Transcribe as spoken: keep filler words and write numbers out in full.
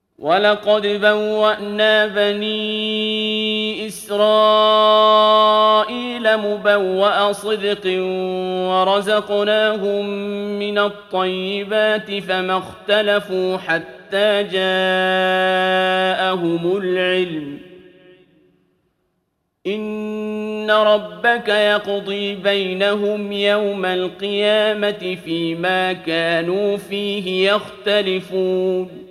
ولقد بوأنا بني إسرائيل مبوأ صدق ورزقناهم من الطيبات فما اختلفوا حتى جاءهم العلم إن ربك يقضي بينهم يوم القيامة فيما كانوا فيه يختلفون